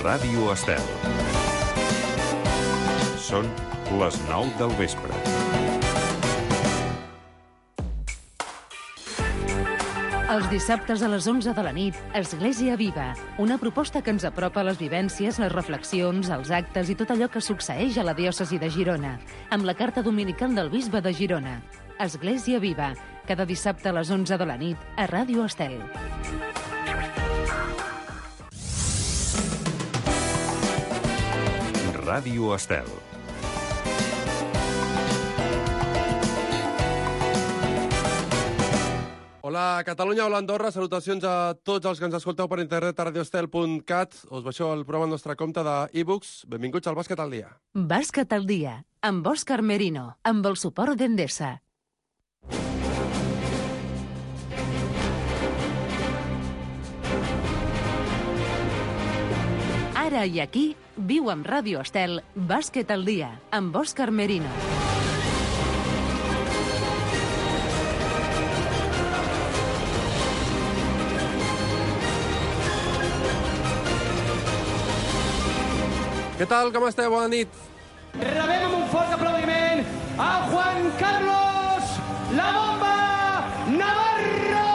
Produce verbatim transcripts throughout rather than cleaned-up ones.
Ràdio Estel. Són les nou del vespre. Els dissabtes a les onze de la nit, Església Viva, una proposta que ens apropa a les vivències, les reflexions, els actes i tot allò que succeeix a la diòcesi de Girona, amb la carta dominical del bisbe de Girona. Església Viva, cada dissabte a les onze de la nit, a Ràdio Estel. Ràdio Estel. Hola Catalunya, hola Andorra, salutacions a tots els que ens escolteu per internet a radioestel punt cat. Us baixeu el programa al nostre compte d'e-books. Benvinguts al Bàsquet al dia. Bàsquet al dia, amb Òscar Merino, amb el suport d'Endesa. Ara i aquí, viu amb Ràdio Estel, Bàsquet al dia, amb Òscar Merino. Què tal, com esteu? Bona nit. Rebem amb un fort aplaudiment a Juan Carlos La Bomba Navarro!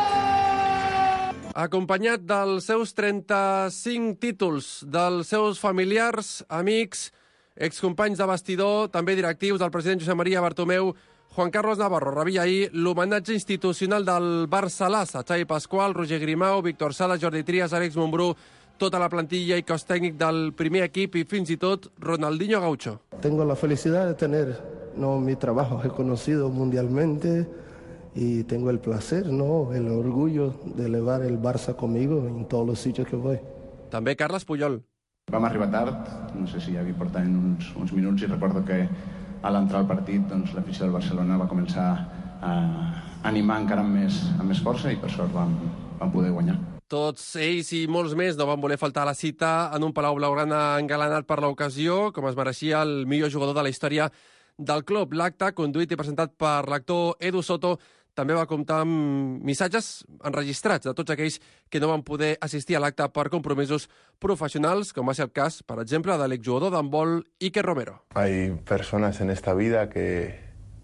Acompanyat dels seus trenta-cinc títols, dels seus familiars, amics, excompanys de vestidor, també directius del president Josep Maria Bartomeu, Juan Carlos Navarro rebia ahir l'homenatge institucional del Barça-Lassa, Xavi Pasqual, Roger Grimau, Víctor Sala, Jordi Trias, Àlex Montbrú, tota la plantilla i cos tècnic del primer equip i fins i tot Ronaldinho Gaucho. Tengo la felicidad de tener, no, mi trabajo reconocido mundialmente y tengo el placer, no, el orgullo de elevar el Barça conmigo en todos los sitios que voy. També Carles Puyol. Vam arribar tard, no sé si ja havia portat uns, uns minuts i recordo que a l'entrar al partit doncs, l'afició del Barcelona va començar a animar encara amb més, amb més força i per sort vam, vam poder guanyar. Tots ells i molts més no van voler faltar a la cita en un Palau Blaugrana engalanat per l'ocasió, com es mereixia el millor jugador de la història del club. L'acte, conduït i presentat per l'actor Edu Soto, també va comptar amb missatges enregistrats de tots aquells que no van poder assistir a l'acte per compromisos professionals, com va ser el cas, per exemple, de l'exjugador d'handbol Iker Romero. Hay personas en esta vida que,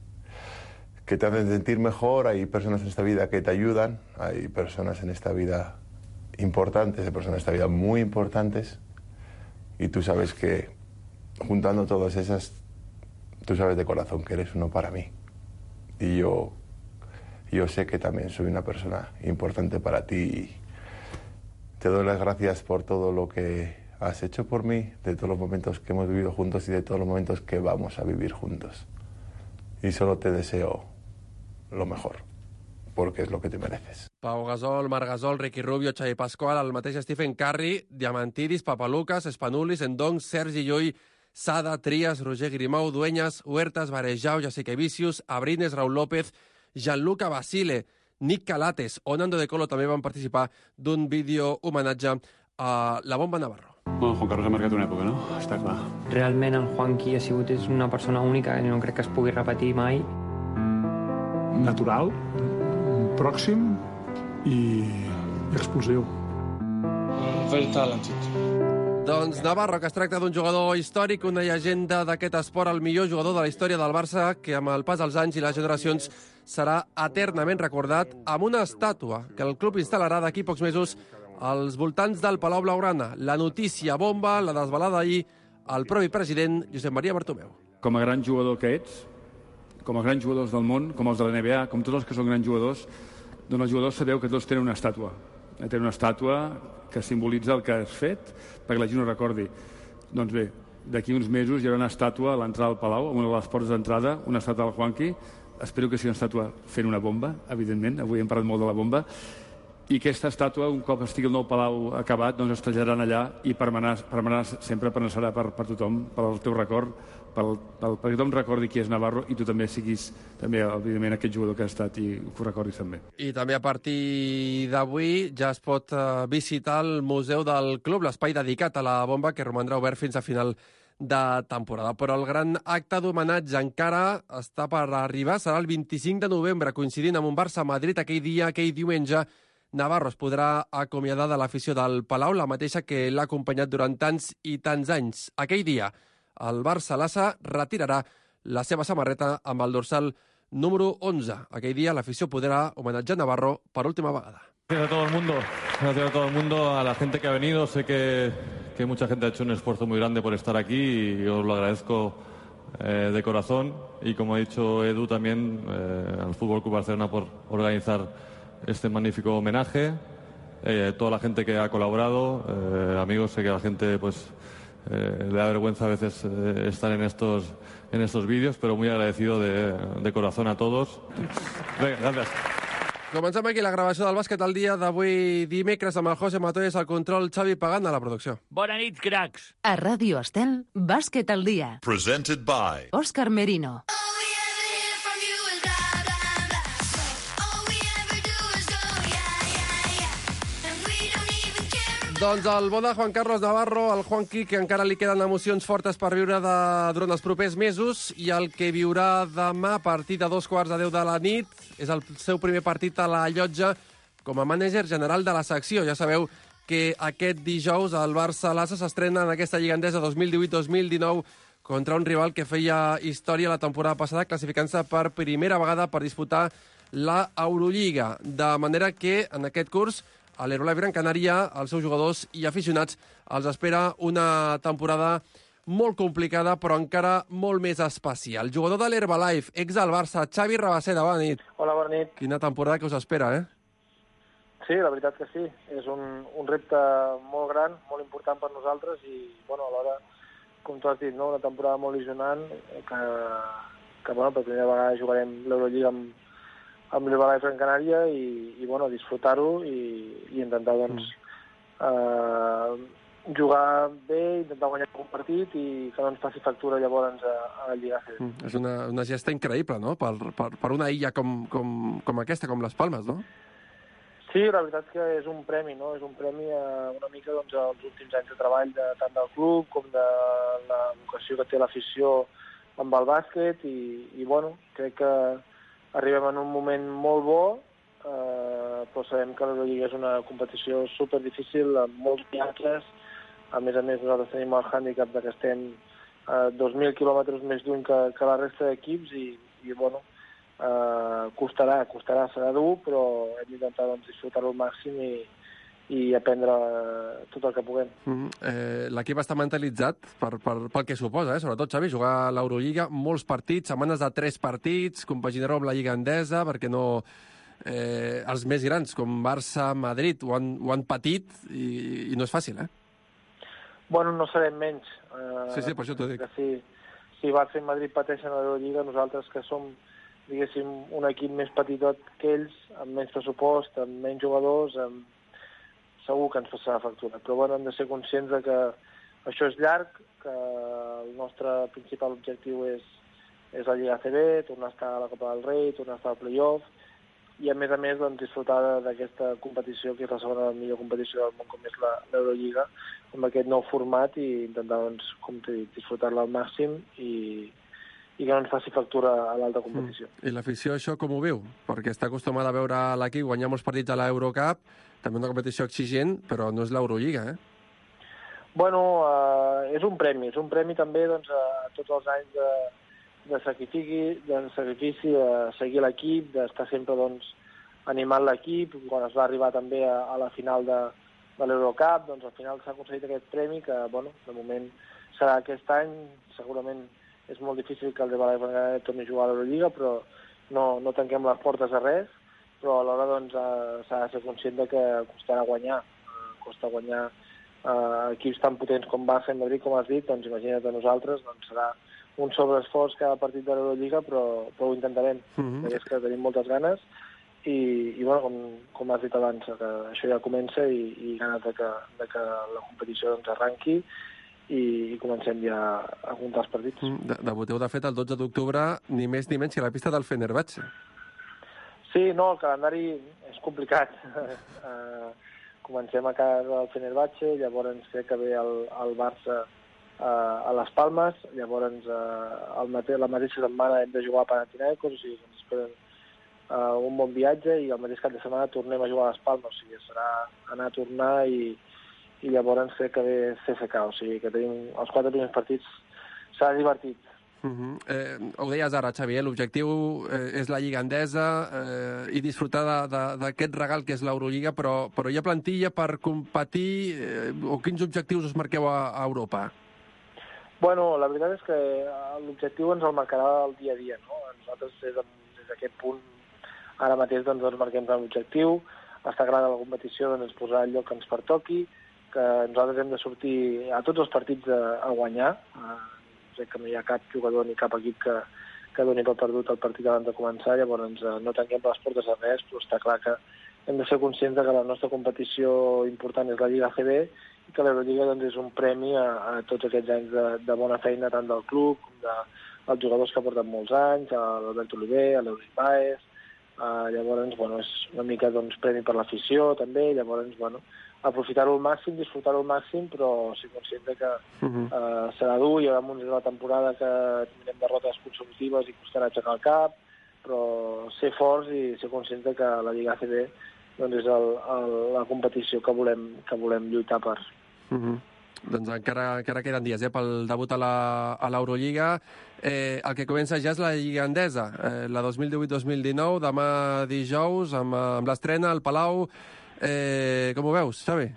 que te hacen sentir mejor, hay personas en esta vida que te ayudan, hay personas en esta vida importantes, hay personas en esta vida muy importantes, y tú sabes que juntando todas esas, tú sabes de corazón que eres uno para mí. Y yo, yo sé que también soy una persona importante para ti y te doy las gracias por todo lo que has hecho por mí, de todos los momentos que hemos vivido juntos y de todos los momentos que vamos a vivir juntos. Y solo te deseo lo mejor, porque es lo que te mereces. Pau Gasol, Marc Gasol, Ricky Rubio, Xavi Pasqual, el mateix Stephen Curry, Diamantidis, Papalucas, Spanulis, Endong, Sergi Llull, Sada, Trias, Roger Grimau, Dueñas, Huertas, Varejao, Jasikevičius, Abrines, Raúl López, Gianluca Basile, Nick Calates o Nando De Colo també van participar d'un vídeo homenatge a La Bomba Navarro. Bueno, Juan Carlos ha marcat una època, no? Està clar. Realment el Juanqui ha sigut és una persona única i no crec que es pugui repetir mai. Natural, pròxim i explosiu. Very talented. Doncs Navarro, que es tracta d'un jugador històric, una llegenda d'aquest esport, el millor jugador de la història del Barça, que amb el pas dels anys i les generacions serà eternament recordat amb una estàtua que el club instal·larà d'aquí pocs mesos als voltants del Palau Blaugrana. La notícia bomba, la desvelada ahir, el propi president Josep Maria Bartomeu. Com a gran jugador que ets, com a grans jugadors del món, com els de la N B A, com tots els que són grans jugadors, doncs els jugadors sabeu que tots tenen una estàtua. Tenen una estàtua que simbolitza el que has fet perquè la gent ho recordi. Doncs bé, d'aquí uns mesos hi haurà una estàtua a l'entrada del Palau, a una de les portes d'entrada, una estàtua del Juanqui. Espero que sigui una estàtua fent una bomba, evidentment, avui hem parlat molt de la bomba, i aquesta estàtua, un cop estigui el nou Palau acabat, doncs es traslladaran allà i permanarà, permanarà sempre permanarà per, per tothom, pel teu record, pel, pel, perquè tothom recordi qui és Navarro i tu també siguis, també, evidentment, aquest jugador que has estat i que ho recordis també. I també a partir d'avui ja es pot uh, visitar el museu del club, l'espai dedicat a la bomba, que romandrà obert fins a final de temporada. Però el gran acte d'homenatge encara està per arribar, serà el vint-i-cinc de novembre, coincidint amb un Barça-Madrid aquell dia, aquell diumenge, Navarro es podrà acomiadar de l'afició del Palau, la mateixa que l'ha acompanyat durant tants i tants anys. Aquell dia, el Barça Lassa retirarà la seva samarreta amb el dorsal número onze. Aquell dia l'afició podrà homenatjar Navarro per última vegada. Gracias a todo el mundo, gracias a todo el mundo, a la gente que ha venido. Sé que, que mucha gente ha hecho un esfuerzo muy grande por estar aquí y os lo agradezco eh, de corazón. Y como ha dicho Edu también, eh, al Fútbol Club Barcelona por organizar este magnífico homenaje. Eh, toda la gente que ha colaborado, eh, amigos, sé que a la gente pues eh, le da vergüenza a veces eh, estar en estos, en estos vídeos, pero muy agradecido de, de corazón a todos. Venga, gracias. Comencem aquí la gravació del bàsquet el dia d'avui dimecres amb el José Matoyes al control, Xavi Pagant a la producció. Bona nit, cracs. A Ràdio Estel, bàsquet al dia. Presented by Òscar Merino. Doncs el bo de Juan Carlos Navarro, el Juanqui, que encara li queden emocions fortes per viure de, durant els propers mesos, i el que viurà demà a partir de dos quarts de deu de la nit és el seu primer partit a la Llotja com a mànager general de la secció. Ja sabeu que aquest dijous el Barça Lassa s'estrena en aquesta Lliga Endesa dos mil divuit dos mil dinou contra un rival que feia història la temporada passada, classificant-se per primera vegada per disputar la Eurolliga. De manera que en aquest curs a l'Herbalife Gran Canària, els seus jugadors i aficionats, els espera una temporada molt complicada, però encara molt més especial. Jugador de l'Herbalife, ex del Barça, Xavi Rabaseda, bona nit. Hola, bona nit. Quina temporada que us espera, eh? Sí, la veritat que sí. És un, un repte molt gran, molt important per nosaltres i, bueno, alhora, com tu has dit, no? Una temporada molt il·lusionant que, que bueno, per primera vegada jugarem l'Eurolliga amb amb l'Herbalife Gran Canària i, i bueno, disfrutar-ho i, i intentar doncs, mm. eh, jugar bé, intentar guanyar un partit i que no ens passi factura llavors a, a la Lliga A C B. Mm. És una, una gesta increïble, no?, per, per, per una illa com, com, com aquesta, com les Palmes, no? Sí, la veritat que és un premi, no? És un premi a una mica doncs, als últims anys de treball de, tant del club com de la vocació que té l'afició amb el bàsquet i, i bueno, crec que arribem en un moment molt bo, eh, però sabem que l'Eurolliga és una competició superdifícil, amb molts viatges. A més a més, nosaltres tenim el hàndicap que estem a dos mil quilòmetres més lluny que, que la resta d'equips i, i bueno, eh, costarà, costarà, serà dur, però hem d'intentar doncs, disfrutar-ho al màxim i, i aprendre tot el que puguem. Mm, eh, L'equip està mentalitzat per, per, pel que suposa, eh? Sobretot, Xavi, jugar a l'Eurolliga, molts partits, setmanes de tres partits, compaginareu amb la Lliga Endesa, perquè no... Eh, els més grans, com Barça, Madrid, ho han, ho han patit i, i no és fàcil, eh? Bueno, no serem menys. Eh, sí, sí, per això t'ho dic. Si, si Barça i Madrid pateixen a l'Eurolliga, nosaltres que som, diguéssim, un equip més petitot que ells, amb menys pressupost, amb menys jugadors, amb segur que ens passarà factura. Però bueno, hem de ser conscients de que això és llarg, que el nostre principal objectiu és, és la Lliga A C B, tornar a estar a la Copa del Rei, tornar a estar al play-off, i a més a més doncs, disfrutar d'aquesta competició, que és la segona millor competició del món, com és l'Eurolliga, amb aquest nou format i intentar, doncs, com t'he dit, disfrutar-la al màxim i, i que no ens faci factura a l'alta competició. Mm. I l'afició això com ho viu? Perquè està acostumada a veure l'equip guanyar molts partits a l'Eurocup, també una competició exigent, però no és l'Eurolliga, eh? Bueno, eh, és un premi. És un premi també doncs, a tots els anys de, de sacrifici, de sacrifici, de seguir l'equip, d'estar sempre doncs, animant l'equip. Quan es va arribar també a, a la final de, de l'Eurocup, doncs al final s'ha aconseguit aquest premi que, bueno, de moment serà aquest any. Segurament és molt difícil que el Herbalife torni a jugar a l'Eurolliga, però no, no tanquem les portes a res. Però alhora doncs, eh, s'ha de ser conscient de que costarà guanyar. Eh, costa guanyar eh, equips tan potents com Barça i Madrid, com has dit, doncs imagina't a nosaltres, doncs serà un sobreesforç cada partit de l'Eurolliga, però, però ho intentarem. Mm-hmm. És que tenim moltes ganes i, i bueno, com, com has dit abans, que això ja comença i, i ganes de que, de que la competició doncs, arranqui i, i comencem ja a comptar els partits. Mm, debuteu, de fet, el dotze d'octubre, ni més ni menys que a la pista del Fenerbahçe. Sí, no, el calendari és complicat. uh, comencem a casa del Fenerbahçe, llavors crec que ve el, el Barça uh, a les Palmes, llavors uh, el mate la mateixa setmana hem de jugar a Panathinaikos, o sigui que ens esperen uh, un bon viatge i el mateix cap de setmana tornem a jugar a les Palmes, o sigui, serà anar a tornar i, i llavors fer que ve C F K, o sigui que tenim els quatre primers partits, serà divertit. Uh -huh. eh, ho deies ara, Xavi, eh? L'objectiu eh, és la Lliga Endesa eh, i disfrutar d'aquest regal que és l'Eurolliga, però, però hi ha plantilla per competir eh, o quins objectius us marqueu a, a Europa? Bueno, la veritat és que l'objectiu ens el marcarà el dia a dia, no? Nosaltres des d'aquest punt ara mateix doncs, ens marquem l'objectiu, està clar que la competició doncs, ens posarà el lloc que ens pertoqui, que nosaltres hem de sortir a tots els partits a, a guanyar. Crec que no hi ha cap jugador ni cap equip que, que doni per perdut el partit abans de començar, llavors eh, no tanquem les portes a res, però està clar que hem de ser conscients que la nostra competició important és la Lliga A C B i que l'Eurolliga doncs, és un premi a, a tots aquests anys de, de bona feina tant del club com dels de, jugadors que porten molts anys, l'Albert Oliver, l'Euric Baez, eh, llavors bueno, és una mica doncs, premi per l'afició també, llavors bueno, aprofitar-ho al màxim, disfrutar-ho al màxim, però ser conscient que uh -huh. uh, serà dur, hi haurà moments de la temporada que tindrem derrotes consecutives i costarà aixecar el cap, però ser forts i ser conscient que la Lliga A C B doncs, és el, el, la competició que volem, que volem lluitar per. Uh -huh. Doncs encara, encara queden dies eh, pel debut a l'Eurolliga. Eh, el que comença ja és la Lliga Endesa, eh, la dos mil divuit dos mil dinou, demà dijous, amb, amb l'estrena al Palau. Eh, com ho veus, Xavi?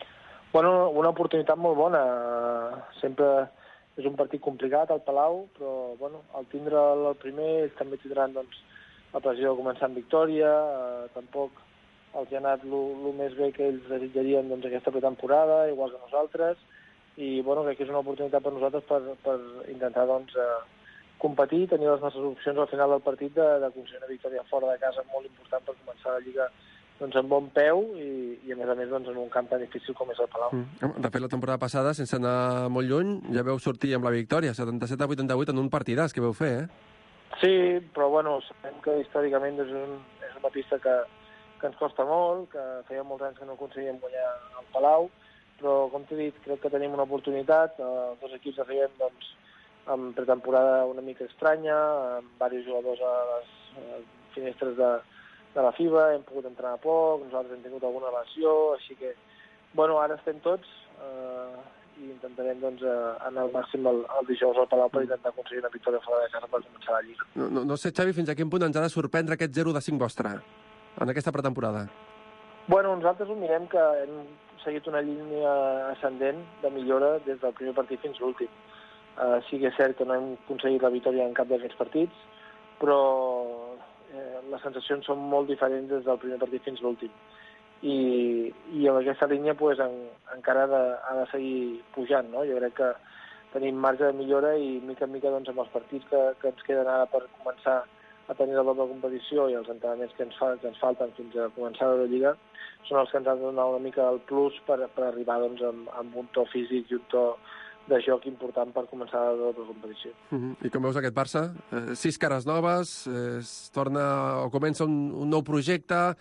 Bueno, una oportunitat molt bona. Sempre és un partit complicat al Palau, però bueno, al tindre el primer ells també tindran doncs, la pressió de començar amb victòria. Eh, tampoc els ha anat el més bé que ells desitjarien doncs, aquesta pretemporada, igual que nosaltres, i bueno, crec que és una oportunitat per nosaltres per, per intentar doncs, eh, competir, tenir les nostres opcions al final del partit de, de aconseguir una victòria fora de casa molt important per començar la Lliga doncs, amb bon peu i, i a més a més doncs, en un camp tan difícil com és el Palau. Mm. De fet, la temporada passada, sense anar molt lluny, ja veu sortir amb la victòria, setanta-set a vuitanta-vuit en un partidàs que veu fer, eh? Sí, però bueno, sabem que històricament és, un, és una pista que, que ens costa molt, que feia molts anys que no aconseguíem guanyar al Palau, però com t'he dit, crec que tenim una oportunitat, els dos equips arribem doncs, amb pretemporada una mica estranya, amb diversos jugadors a les finestres de de la FIBA, hem pogut entrenar poc, nosaltres hem tingut alguna lesió, així que, bueno, ara estem tots eh, i intentarem, doncs, anar al màxim el, el dijous al Palau per intentar aconseguir una victòria fora de casa per començar la Lliga. No, no, no sé, Xavi, fins a quin punt ens ha de sorprendre aquest zero de cinc vostre en aquesta pretemporada? Bueno, nosaltres ho mirem que hem seguit una línia ascendent de millora des del primer partit fins l'últim. Uh, sí que és cert que no hem aconseguit la victòria en cap d'aquests partits, però Eh, les sensacions són molt diferents des del primer partit fins l'últim. I, i amb aquesta línia pues, en, encara ha de, ha de seguir pujant. No? Jo crec que tenim marge de millora i mica en mica doncs, amb els partits que, que ens queden ara per començar a tenir la doble competició i els entrenaments que ens, fa, que ens falten fins a començar la Lliga són els que ens han de donar una mica el plus per, per arribar doncs, amb, amb un to físic i un to de joc important per començar la doble competició. Uh -huh. I com veus aquest Barça? Eh, sis cares noves, eh, es torna o comença un, un nou projecte,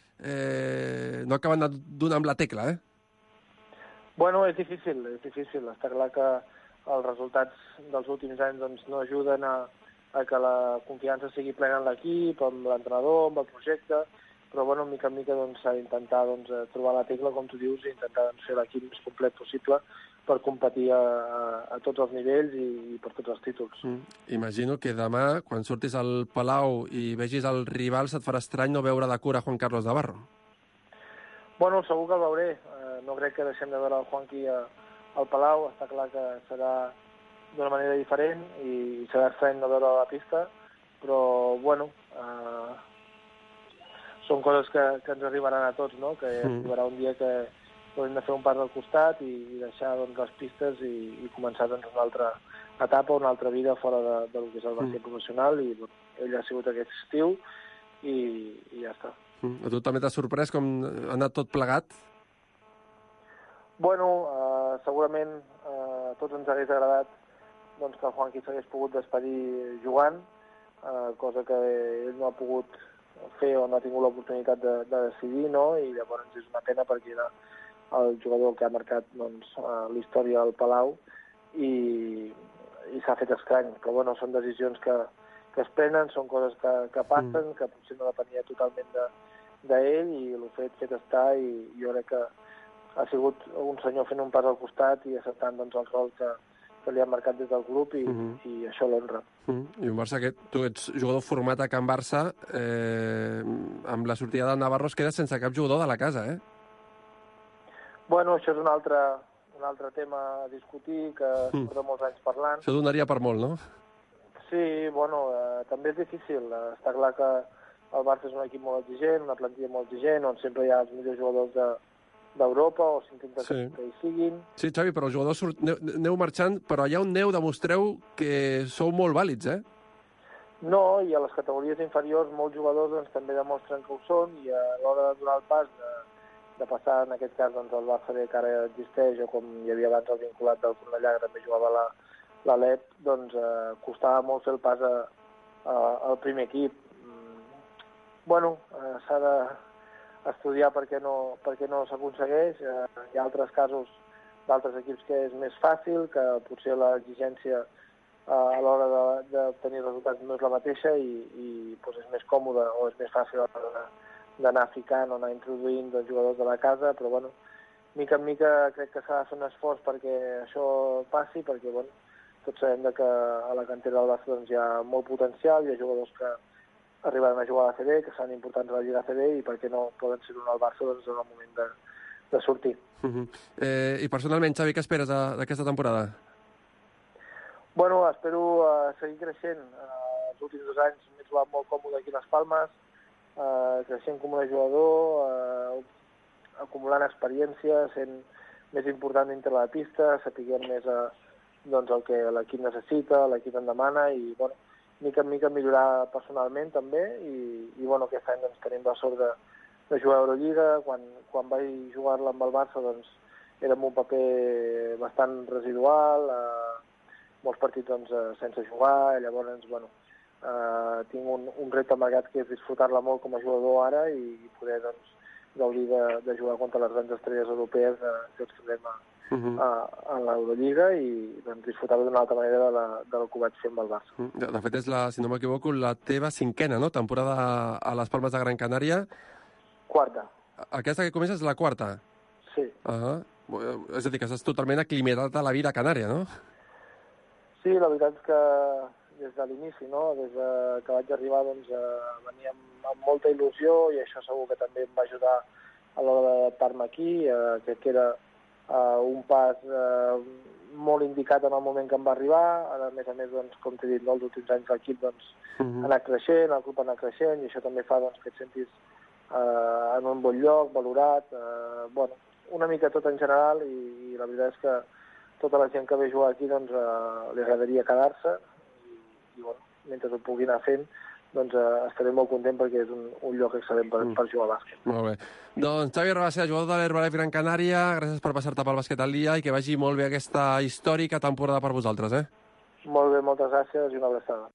eh, no acaben de donar amb la tecla, eh? Bueno, és difícil, és difícil. Està clar que els resultats dels últims anys doncs, no ajuden a, a que la confiança sigui plena en l'equip, amb l'entrenador, amb el projecte, però bueno, mica en mica doncs, s'ha d'intentar doncs, trobar la tecla, com tu dius, i intentar doncs, fer l'equip més complet possible per competir a, a, a tots els nivells i, i per tots els títols. Mm. Imagino que demà, quan surtis al Palau i vegis el rival, se't farà estrany no veure de cura Juan Carlos Navarro. Bueno, segur que el veuré. Eh, no crec que deixem de veure el Juanqui a, al Palau. Està clar que serà d'una manera diferent i serà estrany no veure a la pista, però, bueno, eh, són coses que, que ens arribaran a tots, no? Que mm. arribarà un dia que hem de fer un pas al costat i, i deixar doncs, les pistes i, i començar doncs, una altra etapa, una altra vida fora de, de lo que és el bàsquet mm. professional i bueno, ell ha sigut aquest estiu i, i ja està. Mm. A tu també t'ha sorprès com ha anat tot plegat? Bueno, eh, segurament eh, a tots ens hagués agradat doncs, que el Juanqui s'hagués pogut despedir jugant, eh, cosa que ell no ha pogut fer o no ha tingut l'oportunitat de, de decidir, no? I llavors és una pena perquè era el jugador que ha marcat doncs, la història al Palau i, i s'ha fet estrany, però bueno, són decisions que, que es prenen, són coses que, que passen, mm. que potser no depenia totalment de, d'ell, i el fet fet està, i jo crec que ha sigut un senyor fent un pas al costat i acceptant doncs, el rol que, que li han marcat des del club, i, mm-hmm. i això l'honra. Mm-hmm. I un Barça que tu ets jugador format a Can Barça, eh, amb la sortida del Navarro es queda sense cap jugador de la casa, eh? Bueno, això és un altre, un altre tema a discutir, que mm. porta molts anys parlant. Això donaria per molt, no? Sí, bueno, eh, també és difícil. Eh, està clar que el Barça és un equip molt exigent, una plantilla molt exigent, on sempre hi ha els millors jugadors de, d'Europa, o s'intenta sí. que hi siguin. Sí, Xavi, però els jugadors surt, aneu, aneu marxant, però allà on aneu demostreu que sou molt vàlids, eh? No, i a les categories inferiors molts jugadors doncs, també demostren que ho són, i a l'hora de donar el pas de, de passar, en aquest cas, doncs, el Barça B, que ara existeix, o com hi havia abans el vinculat del Cornellà, que també jugava la, la L E P, doncs eh, costava molt fer el pas a, a, al primer equip. Mm. Bueno, eh, s'ha de estudiar per què no, per què no s'aconsegueix. Eh, hi ha altres casos d'altres equips que és més fàcil, que potser l'exigència eh, a l'hora de, de tenir resultats no és la mateixa, i, i doncs és més còmode o és més fàcil d'anar ficant o anar introduint doncs, jugadors de la casa, però bueno, mica en mica crec que s'ha de fer un esforç perquè això passi, perquè bueno, tots sabem que a la cantera del Barça doncs, hi ha molt potencial, hi ha jugadors que arribaran a jugar a la C B, que seran importants a la Lliga C B, i per què no poden ser un al Barça doncs, en el moment de, de sortir. Uh-huh. eh, I personalment, Xavi, què esperes d'aquesta temporada? Bueno, espero uh, seguir creixent. Uh, els últims dos anys m'he trobat molt còmode aquí a les Palmes, uh, creixent com a jugador, uh, acumulant experiència, sent més important dintre la pista, sapiguem més uh, doncs, el que l'equip necessita, l'equip en demana, i bueno, mica en mica millorar personalment també, i, i bueno, aquest any doncs, tenim la sort de, de jugar a Eurolliga. Quan, quan vaig jugar-la amb el Barça doncs, era amb un paper bastant residual, eh, molts partits doncs, sense jugar, i llavors bueno, eh, tinc un, un repte amagat que és disfrutar-la molt com a jugador ara, i, i poder doncs, gaudir de, de jugar contra les grans estrelles europees eh, que ens trobem a, Uh-huh. a, a l'Eurolliga, i doncs, disfrutar d'una altra manera de, la, del que vaig fer amb el Barça. Uh-huh. De fet, és, la, si no m'equivoco, la teva cinquena, no?, temporada a les Palmes de Gran Canària. Quarta. Aquesta que comença és la quarta? Sí. Uh-huh. És a dir, que estàs totalment aclimatat a la vida canària, no? Sí, la veritat és que des de l'inici, no?, des de que vaig arribar, doncs, eh, venia amb, amb molta il·lusió, i això segur que també em va ajudar a l'hora d'adaptar-me aquí, eh, que, que era Uh, un pas uh, molt indicat en el moment que em va arribar. Ara, a més a més, doncs, com t'he dit, no, els últims anys l'equip doncs, uh-huh. ha anat creixent, el club ha anat creixent, i això també fa doncs, que et sentis uh, en un bon lloc, valorat, uh, bueno, una mica tot en general, i, i la veritat és que tota la gent que ve a jugar aquí doncs, uh, li agradaria quedar-se, i, i bueno, mentre ho pugui anar fent, doncs uh, estaré molt content, perquè és un, un lloc excel·lent per, mm. per jugar a bàsquet. Molt bé. Doncs Xavi Rabaseda, jugador de l'Herbalife Gran Canària, gràcies per passar-te pel bàsquet al dia, i que vagi molt bé aquesta històrica temporada per vosaltres, eh? Molt bé, moltes gràcies, i una abraçada.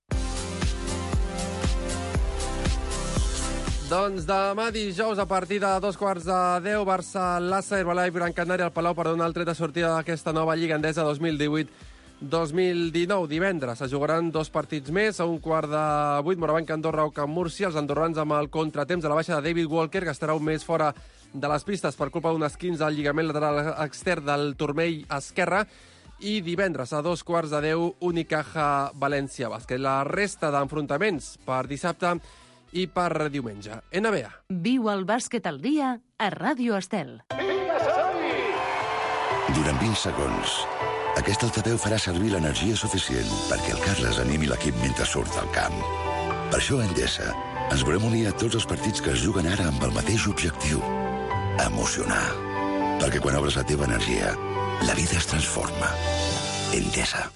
Doncs demà dijous, a partir de dos quarts de deu, Barça-Lassa, Herbalife Gran Canària al Palau per donar el tret de sortida d'aquesta nova Lliga Endesa dos mil divuit dos mil dinou. Divendres es jugaran dos partits més. A un quart de vuit, Morabanc Andorra o Camp Múrcia. Els andorrans amb el contratemps de la baixa de David Walker, que estarà un mes fora de les pistes per culpa d'un esquinç al lligament lateral extern del turmell esquerre. I divendres a dos quarts de deu, Unicaja València Bàsquet. La resta d'enfrontaments per dissabte i per diumenge. N B A. Viu el bàsquet al dia a Ràdio Estel. Durant vint segons, aquest altaveu farà servir l'energia suficient perquè el Carles animi l'equip mentre surt al camp. Per això a Endesa ens volem unir a tots els partits que es juguen ara amb el mateix objectiu: emocionar. Perquè quan obres la teva energia, la vida es transforma. Endesa.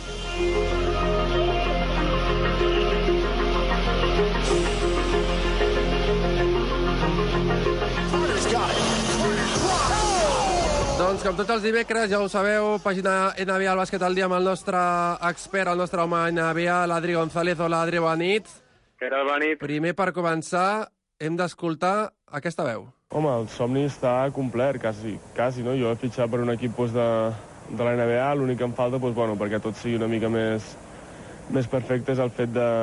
Doncs com tots els dimecres, ja ho sabeu, pàgina N B A al bàsquet al dia amb el nostre expert, el nostre home N B A, l'Adri González. Hola, Adri, bona nit. Què tal, bona nit? Primer, per començar, hem d'escoltar aquesta veu. Home, el somni està complet, quasi, quasi, no? Jo he fitxat per un equip doncs, de, de la N B A, l'únic que em falta, doncs, bueno, perquè tot sigui una mica més, més perfecte és el fet de,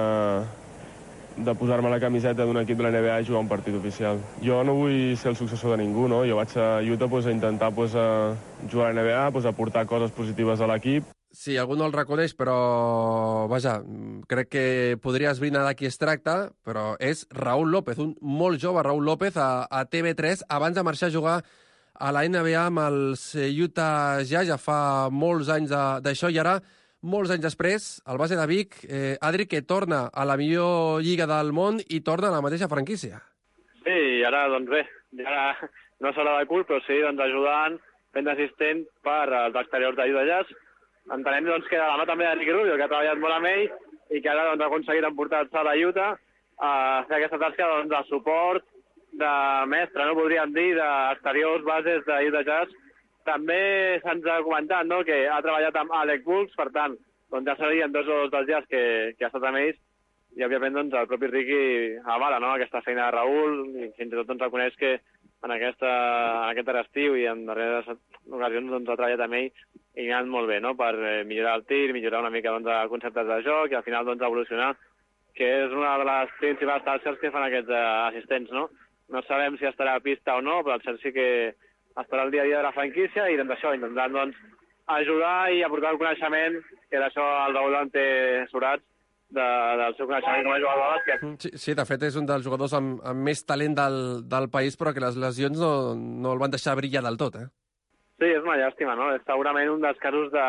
de posar-me la camiseta d'un equip de la N B A i jugar un partit oficial. Jo no vull ser el successor de ningú, no? Jo vaig a Utah pues, a intentar pues, a jugar a la N B A, pues, a aportar coses positives a l'equip. Sí, algú no el reconeix, però, vaja, crec que podria esbrinar de qui es tracta, però és Raúl López, un molt jove Raúl López a, a T V tres, abans de marxar a jugar a la N B A amb els Utah Jazz, ja fa molts anys d'això, i ara, molts anys després, el base de Vic, eh, Adri, que torna a la millor lliga del món i torna a la mateixa franquícia. Sí, i ara, doncs bé, ja no serà de cul, però sí, doncs ajudant, fent d'assistent per als exteriors de Utah Jazz. Entenem doncs, que de la mà també de Ricky Rubio, que ha treballat molt amb ell i que ara doncs, ha aconseguit emportar-se a la Utah a fer aquesta tasca doncs, de suport, de mestre, no podríem dir, d'exteriors bases de Utah Jazz. També se'ns ha comentat no, que ha treballat amb Alec Burks, per tant, doncs, ja serien dos o dos dels Jazz que, que ha estat amb ells i, òbviament, doncs, el propi Ricky avala no, aquesta feina de Raúl i fins i tot doncs, reconeix que en, aquesta, en aquest darrer estiu i en darreres ocasions doncs, ha treballat amb ell i ha anat molt bé, no?, per eh, millorar el tir, millorar una mica doncs, els conceptes de joc i al final doncs, evolucionar, que és una de les principals tasques que fan aquests eh, assistents, no? No sabem si estarà a pista o no, però el cert sí que estarà el dia a dia de la franquícia i doncs això, intentant doncs, ajudar i aportar el coneixement, que d'això el Raúl en té surats, de, del seu coneixement com a jugador de bàsquet. Sí, sí, de fet és un dels jugadors amb, amb més talent del, del país, però que les lesions no, no el van deixar brillar del tot, eh? Sí, és una llàstima, no? És segurament un dels casos de,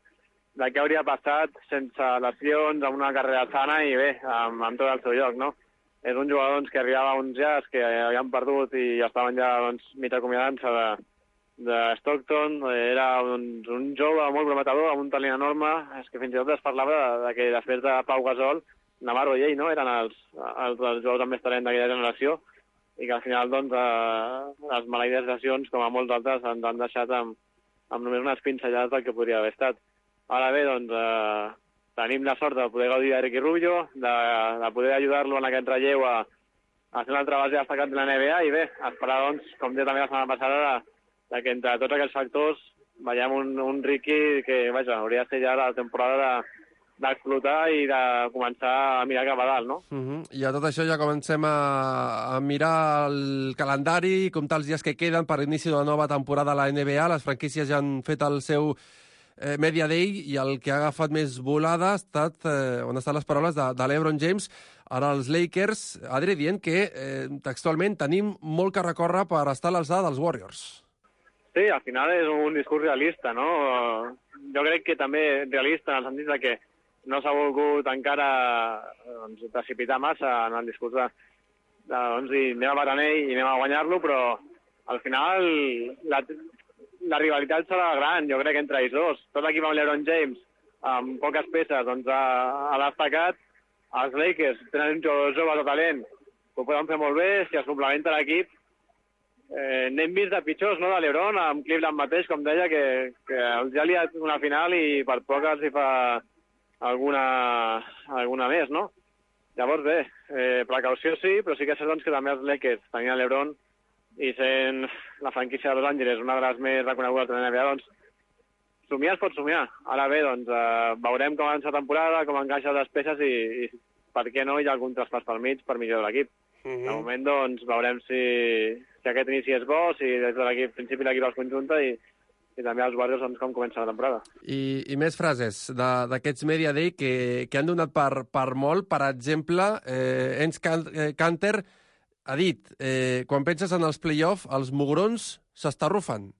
de què hauria passat sense lesions, amb una carrera sana i bé, amb, amb tot el seu lloc, no? És un jugador doncs, que arribava a uns Jazz que havien perdut i estaven ja doncs, mig acomiadant-se de, de Stockton. Era un, un jove molt prometedor, amb un talent enorme. És que fins i tot es parlava de, de que després de Pau Gasol, Navarro i ell no? Eren els, els, els jugadors amb més talent d'aquella generació i que al final doncs, eh, les maleïdes lesions, com a molts altres, ens han deixat amb, amb només unes pinzellades del que podria haver estat. Ara bé, doncs, eh, tenim la sort de poder gaudir de Ricky Rubio, de, de poder ajudar-lo en aquest relleu a, a ser una altra base destacat de la N B A i bé, esperar, doncs, com deia també la setmana passada, de, de que entre tots aquests factors veiem un, un Ricky que, vaja, hauria de ser ja la temporada de d'explotar i de començar a mirar cap a dalt, no? Uh -huh. I a tot això ja comencem a, a mirar el calendari i comptar els dies que queden per l'inici d'una nova temporada a la N B A. Les franquícies ja han fet el seu eh, Media Day i el que ha agafat més volada ha estat, eh, on estan les paraules de, de l'Ebron James, ara els Lakers, Adri, dient que eh, textualment tenim molt que recórrer per estar a l'alçada dels Warriors. Sí, al final és un discurs realista, no? Jo crec que també realista en el sentit de que no s'ha volgut encara doncs, precipitar massa en el discurs de, de doncs, dir, anem a batanell i anem a guanyar-lo, però al final la, la rivalitat serà gran, jo crec, entre ells dos. Tot l'equip amb l'Ebron James, amb poques peces, doncs, ha, ha destacat. Els Lakers tenen un jugador jove de talent, ho poden fer molt bé, si es complementa l'equip. Eh, n'hem vist de pitjors, no?, de l'Ebron, amb Cleveland mateix, com deia, que, que els ja li ha una final i per poc els hi fa alguna, alguna més, no? Llavors, bé, eh, precaució sí, però sí que és cert doncs, que també els Lakers tenien l'Ebron i sent la franquícia de Los Angeles una de les més reconegudes de la N B A, doncs, somiar es pot somiar. Ara bé, doncs, eh, veurem com avança la temporada, com encaixa les peces i, i per què no hi ha algun traspàs pel mig per millorar l'equip. Uh -huh. De moment, doncs, veurem si, si aquest inici és bo, si des de l'equip, principi l'equip es conjunta i i també els Warriors doncs, com comença la temporada. I, i més frases d'aquests Media Day que, que han donat per, per molt. Per exemple, eh, Ens Kanter ha dit, eh, quan penses en els play-off, els mugrons s'estarrufen.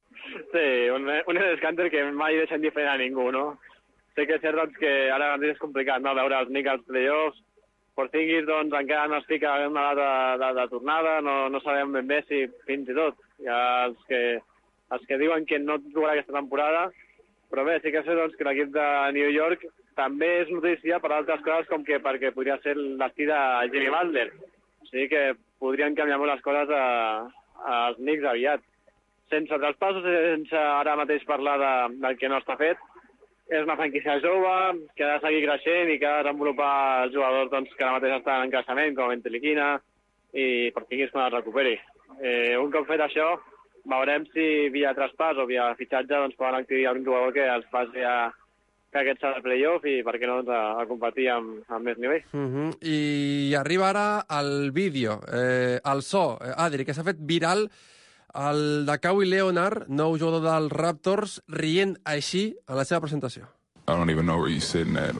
Sí, un, un Ens Kanter que mai deixa indiferent a ningú, no? Sé que és cert doncs, que ara és complicat no? veure els Knicks als play-offs. Porzingis doncs, encara no es fica en una data de, de, de tornada, no, no sabem ben bé si fins i tot hi ha els que els que diuen que no jugarà aquesta temporada, però bé, sí que sé doncs, que l'equip de New York també és notícia per altres coses, com que perquè podria ser l'estil de Jimmy Butler. O sigui que podrien canviar molt les coses a, als Knicks aviat. Sense traspassos, sense ara mateix parlar de, del que no està fet, és una franquícia jove, que ha de seguir creixent i que ha de desenvolupar els jugadors doncs, que ara mateix estan en creixement, com Ventiliquina, i per tinguis quan es recuperi. Eh, un cop fet això, veurem si via traspàs o via fitxatge doncs, poden activar un jugador que els faci a, que aquest serà el playoff i per què no doncs, a, a competir amb, amb més nivell. Uh -huh. I arriba ara el vídeo, eh, el so, eh, Adri, que s'ha fet viral, el de Kawhi Leonard, nou jugador dels Raptors, rient així a la seva presentació. I don't even know where you're sitting at.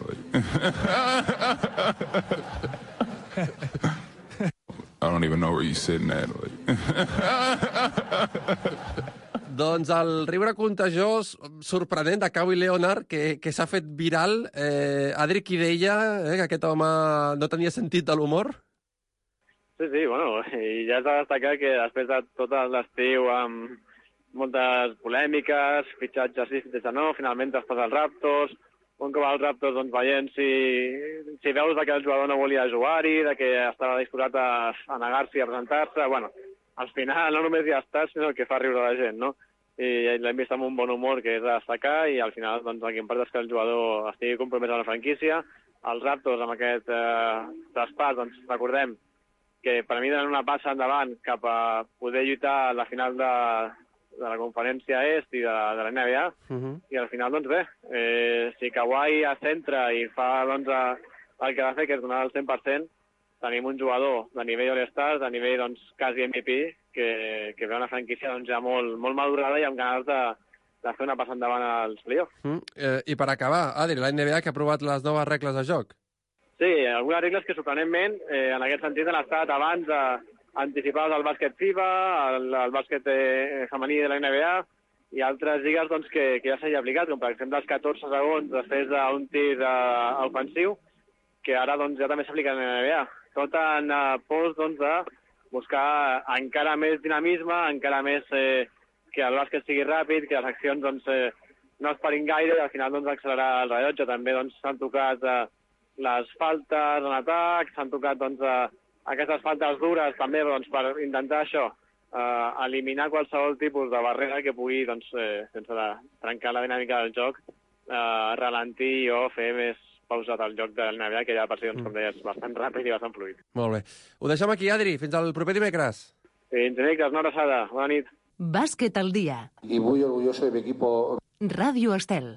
I don't even know where you're sitting at. Doncs el riure contagiós sorprenent de Kawhi Leonard, que, que s'ha fet viral. Eh, Adri, qui deia eh, que aquest home no tenia sentit de l'humor? Sí, sí, bueno, i ja s'ha de destacar que després de tot l'estiu amb moltes polèmiques, fitxatges sí, fitxatges no, finalment estàs als Raptors, un cop als Raptors doncs, veient si, si veus que el jugador no volia jugar-hi, de que estava disposat a, a negar-s'hi a presentar-se, bueno, al final no només hi ha estat, sinó que fa riure la gent, no? I l'hem vist amb un bon humor que és de destacar i al final doncs, el que importa és que el jugador estigui compromès a la franquícia. Els Raptors amb aquest eh, traspàs, doncs recordem que per mi donen una passa endavant cap a poder lluitar a la final de, de la conferència est i de, de la N B A, uh -huh. i al final, doncs bé, eh, si Kawhi es centra i fa doncs, el que ha de fer, que és donar el cent per cent, tenim un jugador de nivell All-Star, de nivell doncs, quasi M V P, que, que ve una franquícia doncs, ja molt, molt madurada i amb ganes de, de fer una passa endavant als playoffs. Mm, eh, I per acabar, Adri, la N B A que ha aprovat les noves regles de joc. Sí, algunes regles que sorprenentment, eh, en aquest sentit, han estat abans eh, anticipades al bàsquet FIBA, al, al bàsquet eh, femení de la N B A, i altres lligues doncs, que, que ja s'hagi aplicat, com per exemple els catorze segons després d'un tir eh, ofensiu, que ara doncs, ja també s'aplica a la N B A. Tot en eh, pos doncs, de buscar encara més dinamisme, encara més eh, que el bàsquet sigui ràpid, que les accions doncs, eh, no es parin gaire i al final doncs, accelerar el rellotge. També doncs, s'han tocat eh, les faltes en atac, s'han tocat doncs, eh, aquestes faltes dures també doncs, per intentar això, eh, eliminar qualsevol tipus de barrera que pugui, doncs, eh, sense de trencar la dinàmica del joc, eh, ralentir o fer més pausat el joc de la N B A, que ja per si, doncs, com deies, bastant ràpid i bastant fluid. Molt bé. Ho deixem aquí, Adri. Fins al proper dimecres. Fins dimecres, una abraçada. Bona nit. Bàsquet al dia. Y muy orgulloso de mi equipo. Ràdio Estel.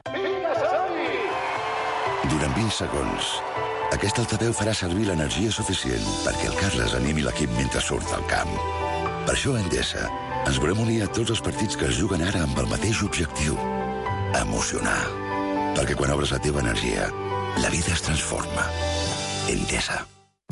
Durant vint segons, aquest altaveu farà servir l'energia suficient perquè el Carles animi l'equip mentre surt al camp. Per això a Endesa ens volem unir a tots els partits que es juguen ara amb el mateix objectiu: emocionar. Perquè quan obres la teva energia, la vida es transforma. Endesa.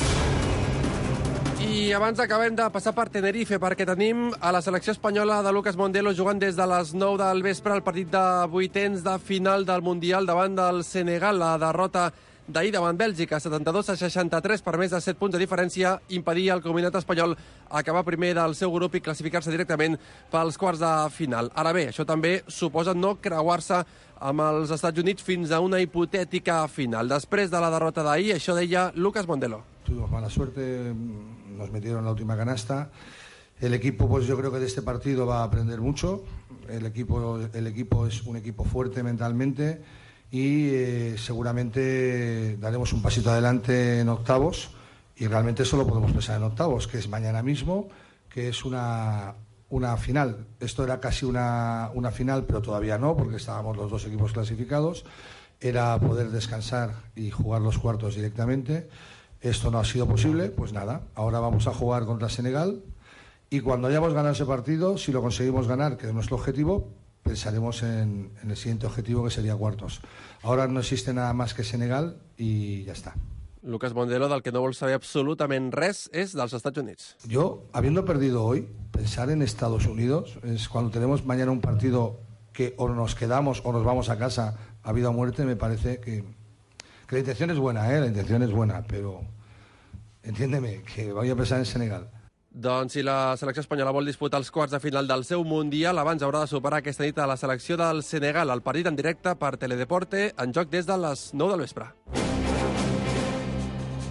I abans acabem de passar per Tenerife, perquè tenim a la selecció espanyola de Lucas Mondelo jugant des de les nou del vespre el partit de vuitens de final del Mundial davant del Senegal. La derrota d'ahir davant Bèlgica, setanta-dos a seixanta-tres, per més de set punts de diferència, impedia al combinat espanyol acabar primer del seu grup i classificar-se directament pels quarts de final. Ara bé, això també suposa no creuar-se amb els Estats Units fins a una hipotètica final. Després de la derrota d'ahir, això deia Lucas Mondelo. Tuvimos mala suerte, nos metieron la última canasta. El equipo, pues yo creo que de este partido va a aprender mucho. El equipo, el equipo es un equipo fuerte mentalmente y eh, seguramente daremos un pasito adelante en octavos y realmente solo podemos pensar en octavos, que es mañana mismo, que es una, una final. Esto era casi una, una final, pero todavía no, porque estábamos los dos equipos clasificados. Era poder descansar y jugar los cuartos directamente. Esto no ha sido posible, pues nada, ahora vamos a jugar contra Senegal y cuando hayamos ganado ese partido, si lo conseguimos ganar, que es nuestro objetivo, pensaremos en, en el siguiente objetivo, que sería cuartos. Ahora no existe nada más que Senegal y ya está. Lucas Mondelo, del que no vol saber absolutament res, és dels Estats Units. Yo, habiendo perdido hoy, pensar en Estados Unidos es cuando tenemos mañana un partido que o nos quedamos o nos vamos a casa a vida o muerte, me parece que... Que la intención es buena, ¿eh? La intención es buena, pero entiéndeme, que voy a pensar en Senegal. Doncs si la selecció espanyola vol disputar els quarts de final del seu Mundial, abans haurà de superar aquesta nit a la selecció del Senegal. El partit en directe per Teledeporte, en joc des de les nou del vespre.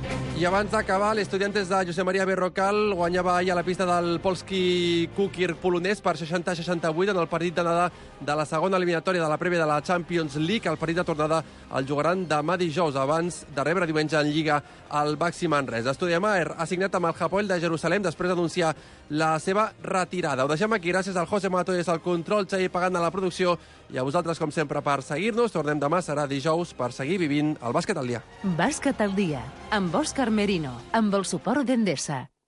I abans d'acabar, l'Estudiantes de Josep Maria Berrocal guanyava ahir a la pista del Polski Kukir polonès per seixanta a seixanta-vuit en el partit d'anada de la segona eliminatòria de la prèvia de la Champions League. El partit de tornada el jugaran demà dijous, abans de rebre diumenge en Lliga al Baxi Manresa. Studemayer ha signat amb el Hapoel de Jerusalem després d'anunciar la seva retirada. Ho deixem aquí. Gràcies al José Matoyes, al control, Xavi Pagant a la producció i a vosaltres, com sempre, per seguir-nos. Tornem demà, serà dijous, per seguir vivint el bàsquet al dia. Bàsquet al dia, amb Òscar Merino, amb el suport d'Endesa.